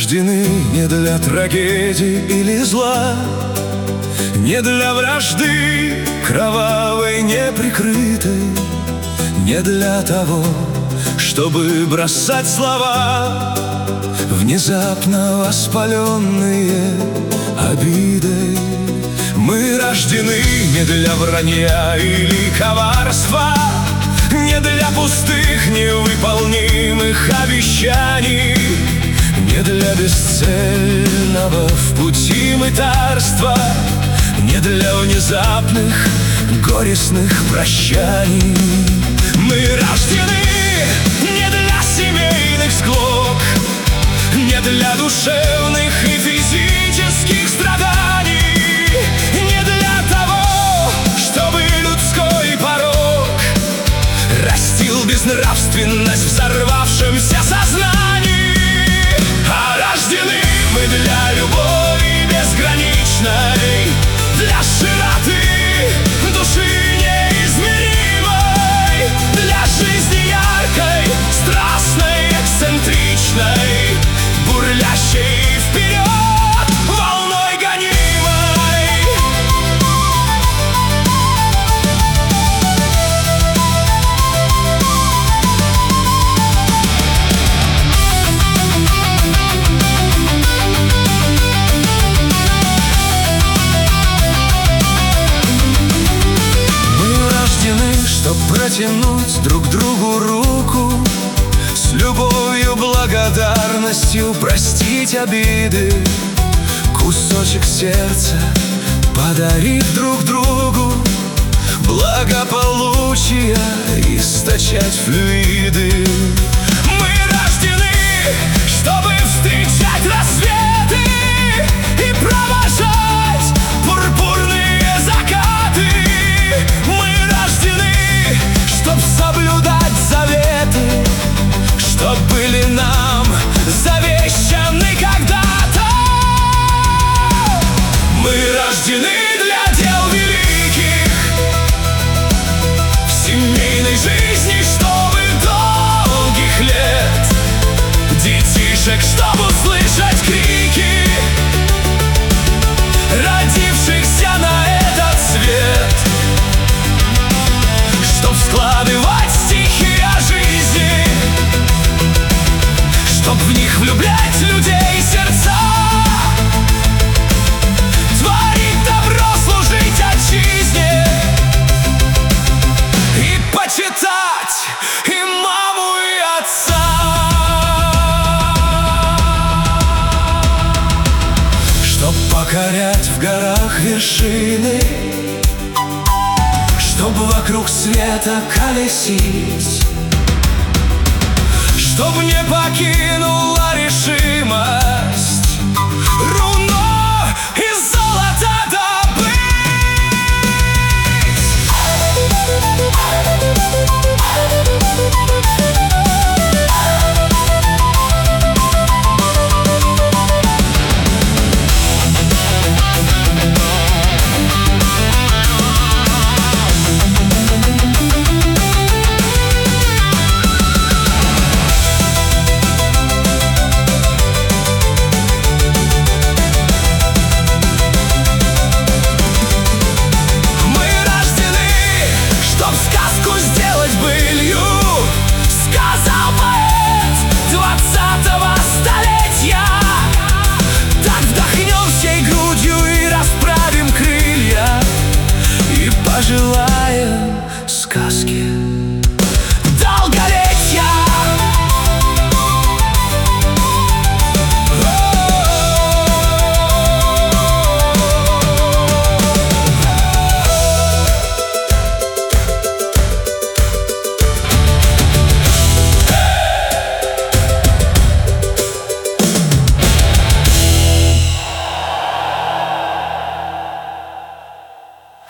рождены не для трагедий или зла, не для вражды кровавой неприкрытой, не для того, чтобы бросать слова, внезапно воспаленные обидой. Мы рождены не для вранья или коварства, не для пустых невыполнимых обещаний, не для бесцельного в пути мытарства, не для внезапных горестных прощаний. Мы рождены не для семейных склок, не для душевных и физических страданий, не для того, чтобы людской порок растил безнравственность в взорвавшемся сознании. А рождены мы для любви безграничной, для широты души неизмеримой, для жизни яркой, страстной, эксцентричной, бурлящей вперед волной гонимой. Мы рождены, чтоб протянуть друг другу руку, с любовью, благодарностью простить обиды, кусочек сердца подарив друг другу, благополучия источать флюиды. Мы рождены, чтобы встречать рассветы и провожать пурпурные закаты. Мы рождены, чтоб соблюдать заветы, что были нам завещаны когда-то. Мы рождены для дел великих, в семейной жизни, чтобы долгих лет, детишек, чтобы услышать крики родившихся на этот свет, чтоб складывать стихи о жизни, чтоб в них влюблять людей сердца, творить добро, служить отчизне и почитать и маму, и отца. Чтоб покорять в горах вершины, чтоб вокруг света колесить, чтоб не покинуть